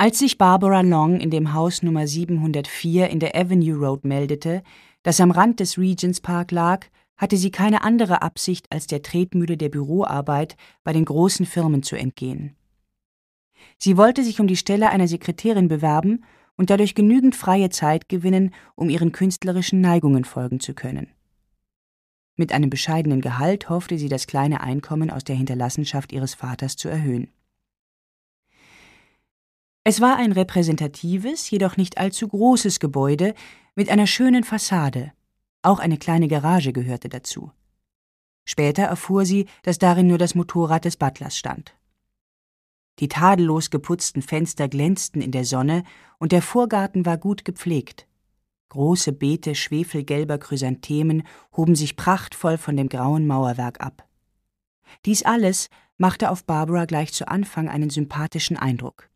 Als sich Barbara Long in dem Haus Nummer 704 in der Avenue Road meldete, das am Rand des Regents Park lag, hatte sie keine andere Absicht, als der Tretmühle der Büroarbeit bei den großen Firmen zu entgehen. Sie wollte sich um die Stelle einer Sekretärin bewerben und dadurch genügend freie Zeit gewinnen, um ihren künstlerischen Neigungen folgen zu können. Mit einem bescheidenen Gehalt hoffte sie, das kleine Einkommen aus der Hinterlassenschaft ihres Vaters zu erhöhen. Es war ein repräsentatives, jedoch nicht allzu großes Gebäude mit einer schönen Fassade. Auch eine kleine Garage gehörte dazu. Später erfuhr sie, dass darin nur das Motorrad des Butlers stand. Die tadellos geputzten Fenster glänzten in der Sonne und der Vorgarten war gut gepflegt. Große Beete schwefelgelber Chrysanthemen hoben sich prachtvoll von dem grauen Mauerwerk ab. Dies alles machte auf Barbara gleich zu Anfang einen sympathischen Eindruck.